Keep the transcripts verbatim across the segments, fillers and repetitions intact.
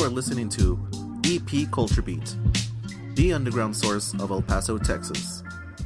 are listening to E P Culture Beat, the underground source of El Paso, Texas.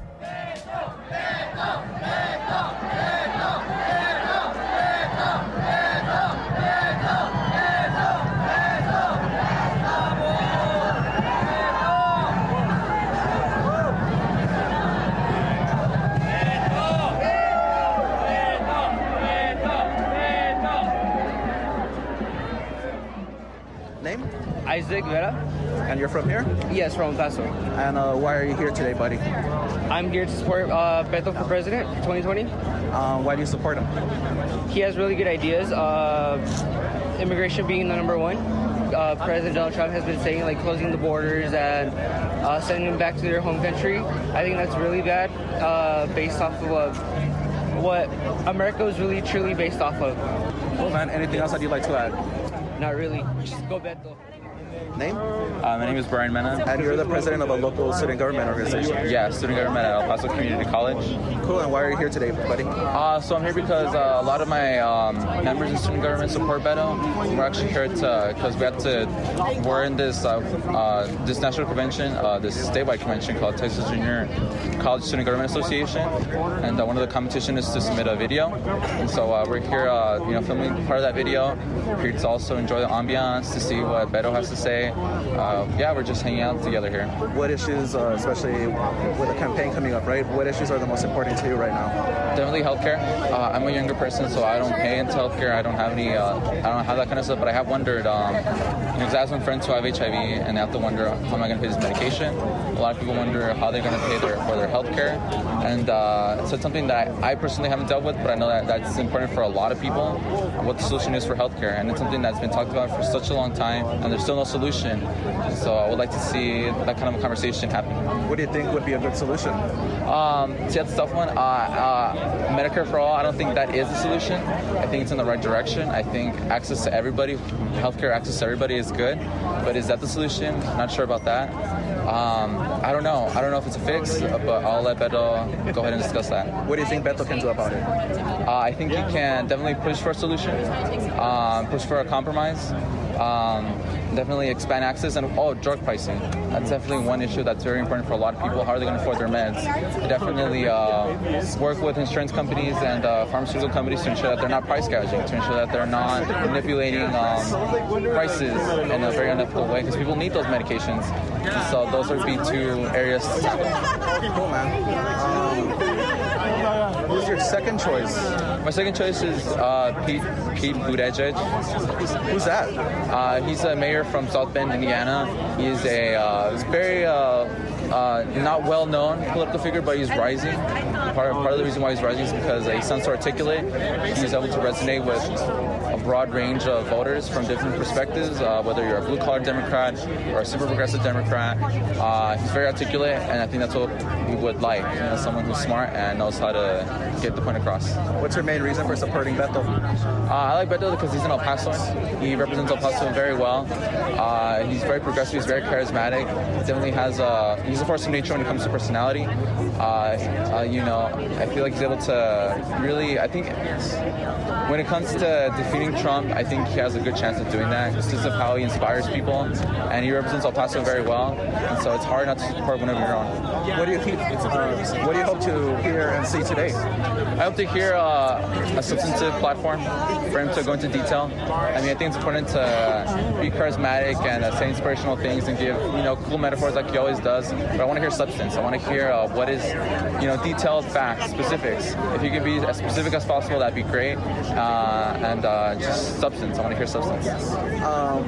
Name? Isaac Vera. And you're from here? Yes, from El Paso. And uh, why are you here today, buddy? I'm here to support uh, Beto for president twenty twenty. Um, why do you support him? He has really good ideas. Uh, immigration being the number one. Uh, President Donald Trump has been saying like closing the borders and uh, sending them back to their home country. I think that's really bad, uh, based off of uh, what America is really truly based off of. Cool, man. Anything else that you'd like to add? Not really. Just go Beto. Name? Uh, my name is Brian Mena. And you're the president of a local student government organization? Yeah, student government at El Paso Community College. Cool, and why are you here today, buddy? Uh, so I'm here because uh, a lot of my um, members in student government support Beto. We're actually here to, because we have to, we're in this uh, uh, this national convention, uh, this statewide convention called Texas Junior College Student Government Association. And uh, one of the competition is to submit a video. And so uh, we're here, uh, you know, filming part of that video. We're here to also enjoy the ambiance, to see what Beto has to say. Uh, yeah, we're just hanging out together here. What issues, uh, especially with the campaign coming up, right? What issues are the most important to you right now? Definitely healthcare. Uh, I'm a younger person, so I don't pay into healthcare. I don't have any, uh, I don't have that kind of stuff. But I have wondered, um, you know, because I have some friends who have H I V, and they have to wonder how am I going to pay this medication. A lot of people wonder how they're going to pay their for their healthcare, and uh, so it's something that I, I personally haven't dealt with, but I know that that's important for a lot of people. What the solution is for healthcare, and it's something that's been talked about for such a long time, and there's still no solution. So I would like to see that kind of a conversation happen. What do you think would be a good solution? Um, see, that's a tough one. Uh, uh, Medicare for all, I don't think that is the solution. I think it's in the right direction. I think access to everybody, healthcare access to everybody is good. But is that the solution? Not sure about that. Um, I don't know. I don't know if it's a fix, but I'll let Beto go ahead and discuss that. What do you think Beto can do about it? Uh, I think he can definitely push for a solution, um, push for a compromise. Um, definitely expand access, and oh, drug pricing. That's definitely one issue that's very important for a lot of people. How are they going to afford their meds? Definitely uh, work with insurance companies and uh, pharmaceutical companies to ensure that they're not price gouging, to ensure that they're not manipulating um, prices in a very unethical way, because people need those medications. So those would be two areas to tackle. Cool, man. Um, who's your second choice? My second choice is uh, Pete, Pete Buttigieg. Who's that? Uh, he's a mayor from South Bend, Indiana. He's a uh, very uh, uh, not well-known political figure, but he's rising. Part, part of the reason why he's rising is because he sounds so articulate. He's able to resonate with a broad range of voters from different perspectives, uh, whether you're a blue-collar Democrat or a super progressive Democrat. Uh, he's very articulate, and I think that's what we would like. You know, someone who's smart and knows how to get the point across. What's your main reason for supporting Beto? Uh, I like Beto because he's an El Pasoan. He represents El Paso very well. Uh, he's very progressive. He's very charismatic. He definitely has a, he's a force of nature when it comes to personality. Uh, uh, you know, I feel like he's able to really, I think when it comes to defeating Trump, I think he has a good chance of doing that just because of how he inspires people, and he represents El Paso very well, and so it's hard not to support one of your own. What do you keep, uh, what do you hope to hear and see today? I hope to hear uh, a substantive platform for him to go into detail. I mean, I think it's important to be charismatic and uh, say inspirational things and give, you know, cool metaphors like he always does. But I want to hear substance. I want to hear uh, what is, you know, detailed facts, specifics. If you can be as specific as possible, that'd be great. Uh, and uh, just substance. I want to hear substance. Um,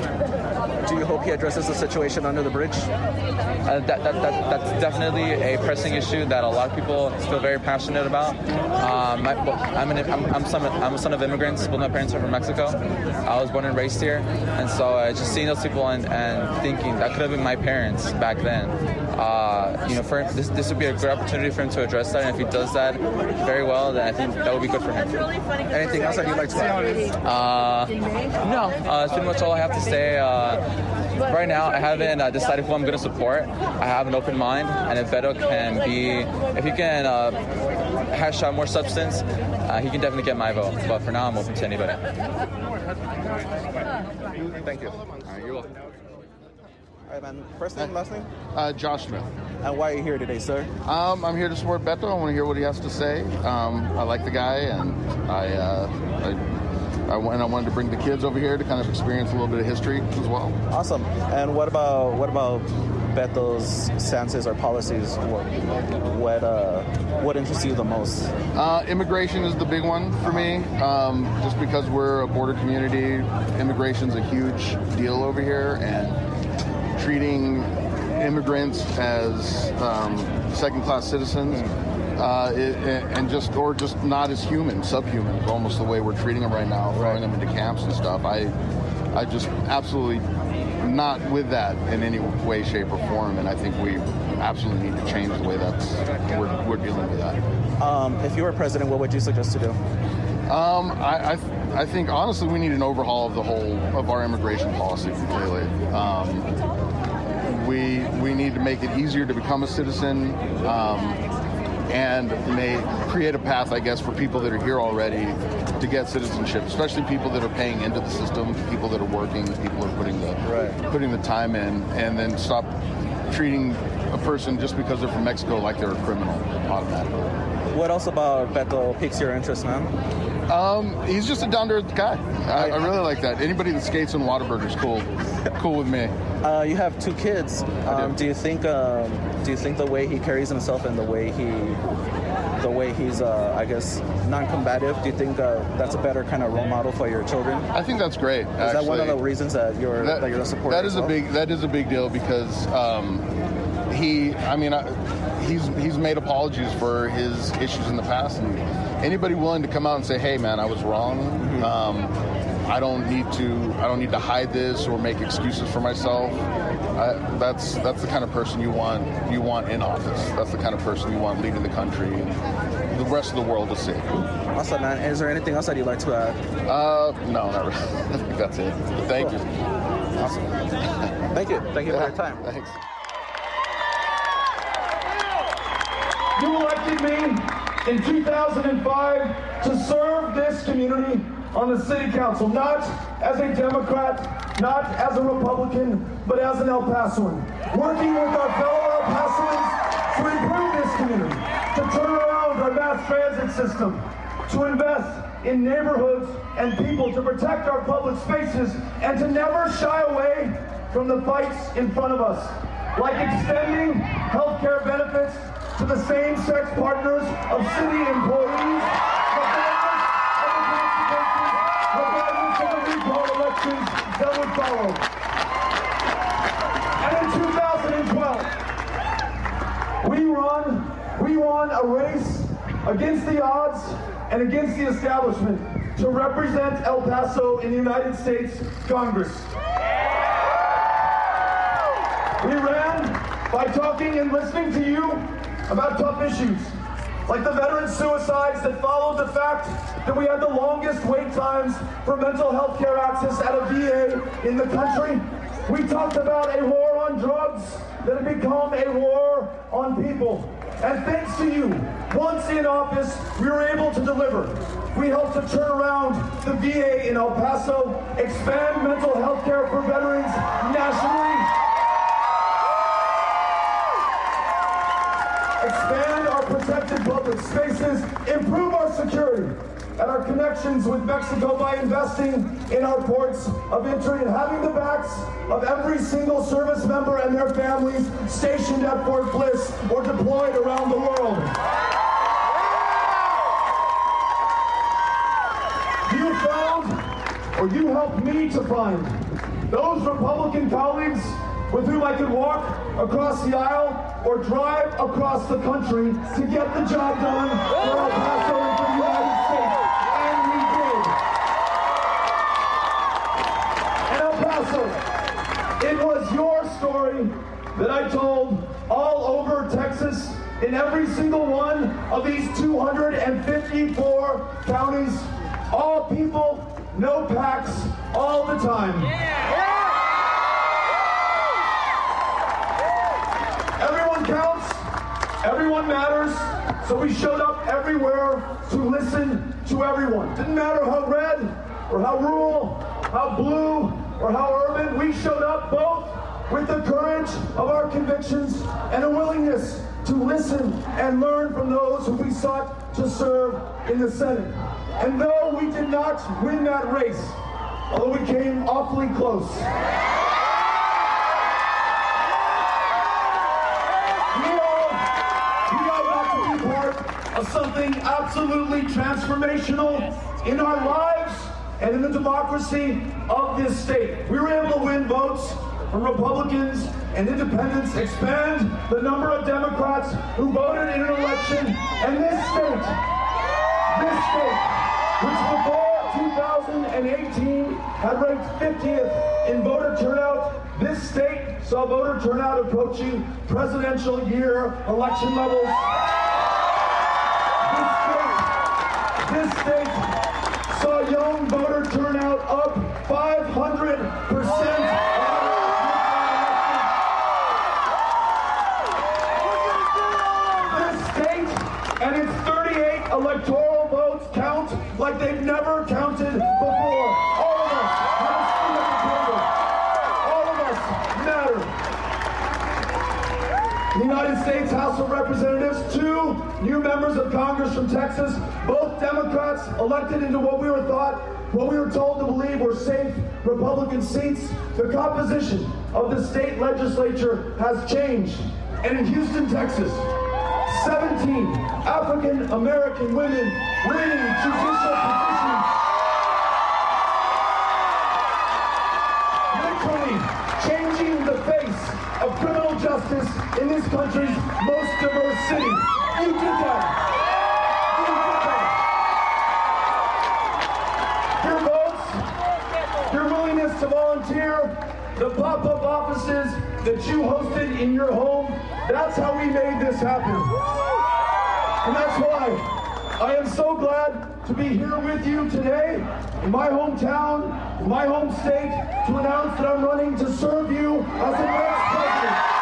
do you hope he addresses the situation under the bridge? Uh, that, that, that, that's definitely a pressing issue that a lot of people feel very passionate about. Um, my, well, I'm, an, I'm, I'm, son of, I'm a son of immigrants. Both my parents are from Mexico. I was born and raised here. And so uh, just seeing those people and, and thinking that could have been my parents back then. Uh, you know, for him, this, this would be a good opportunity for him to address that. And if he does that very well, then I think that would be good for him. Anything else that you'd like to add? Uh, no, uh, that's pretty much all I have to say. Uh, Right now, I haven't uh, decided who I'm going to support. I have an open mind, and if Beto can be, if he can uh, hashtag more substance, uh, he can definitely get my vote. But for now, I'm open to anybody. Thank you. All right, you're welcome. All right, man. First name, last name? Uh, Josh Smith. And why are you here today, sir? Um, I'm here to support Beto. I want to hear what he has to say. Um, I like the guy, and I, uh, I, I, and I wanted to bring the kids over here to kind of experience a little bit of history as well. Awesome. And what about what about Beto's stances or policies? What what, uh, what interests you the most? Uh, immigration is the big one for me. Um, just because we're a border community, immigration's a huge deal over here, and treating immigrants as um, second-class citizens, uh, it, and just or just not as human, subhuman, almost the way we're treating them right now, throwing them into camps and stuff. I, I just absolutely not with that in any way, shape, or form, and I think we absolutely need to change the way that's we're, we're dealing with that. Um, if you were president, what would you suggest to do? Um, I, I, th- I think honestly we need an overhaul of the whole of our immigration policy completely. Um, We we need to make it easier to become a citizen, um, and may create a path, I guess, for people that are here already to get citizenship, especially people that are paying into the system, people that are working, people that are putting the right. putting the time in, and then stop treating a person just because they're from Mexico like they're a criminal automatically. What else about Beto piques your interest, man? Um, he's just a down-to-earth guy. I, I really like that. Anybody that skates in Whataburger's cool, cool with me. Uh, you have two kids. Um, do. do you think? Um, do you think the way he carries himself and the way he, the way he's, uh, I guess, non-combative? Do you think uh, that's a better kind of role model for your children? I think that's great. Is actually. that one of the reasons that you're that, that you're a supporter? That is well? a big. That is a big deal because um, he. I mean, I, he's he's made apologies for his issues in the past, and anybody willing to come out and say, "Hey, man, I was wrong. Mm-hmm. um, I don't need to. I don't need to hide this or make excuses for myself." I, that's that's the kind of person you want. You want in office. That's the kind of person you want leading the country and the rest of the world to see. Awesome, man. Is there anything else that you'd like to add? Uh, no, not really. I think that's it. Thank cool. you. Awesome. Thank you. Thank you yeah, for your time. Thanks. You elected me in two thousand five to serve this community on the city council, not as a Democrat, not as a Republican, but as an El Pasoan, working with our fellow El Pasoans to improve this community, to turn around our mass transit system, to invest in neighborhoods and people, to protect our public spaces, and to never shy away from the fights in front of us, like extending health care benefits to the same-sex partners of city employees, regardless of the recall elections that would follow. And in two thousand twelve, we won, we won a race against the odds and against the establishment to represent El Paso in the United States Congress. We ran by talking and listening to you about tough issues, like the veteran suicides that followed the fact that we had the longest wait times for mental health care access at a V A in the country. We talked about a war on drugs that had become a war on people. And thanks to you, once in office, we were able to deliver. We helped to turn around the V A in El Paso, expand mental health care for veterans nationally, expand our protected public spaces, improve our security and our connections with Mexico by investing in our ports of entry and having the backs of every single service member and their families stationed at Fort Bliss or deployed around the world. You found, or you helped me to find, those Republican colleagues with whom I could walk across the aisle or drive across the country to get the job done for El Paso and for the United States. And we did. And El Paso, it was your story that I told all over Texas in every single one of these two hundred fifty-four counties. All people, no PACs, all the time. Yeah. Everyone counts, everyone matters, So we showed up everywhere to listen to everyone. Didn't matter how red or how rural, how blue or how urban, we showed up both with the courage of our convictions and a willingness to listen and learn from those who we sought to serve in the Senate. And though we did not win that race, although we came awfully close, we all, we all got to be part of something absolutely transformational in our lives and in the democracy of this state. We were able to win votes from Republicans and independents, expand the number of Democrats who voted in an election, and this state, this state, which before two thousand eighteen had ranked fiftieth in voter turnout, this state saw voter turnout approaching presidential year election levels. This state, this state saw young voter turnout up five hundred percent. And its thirty-eight electoral votes count like they've never counted before. All of us have a seat at the table. All of us matter. The United States House of Representatives, two new members of Congress from Texas, both Democrats elected into what we were thought, what we were told to believe were safe Republican seats. The composition of the state legislature has changed. And in Houston, Texas, seventeen African American women winning judicial positions, literally changing the face of criminal justice in this country's most diverse city. You did that. You did that. Your votes, your willingness to volunteer, the pop-up offices that you hosted in your home, that's how we made this happen. And that's why I am so glad to be here with you today in my hometown, in my home state, to announce that I'm running to serve you as the next president.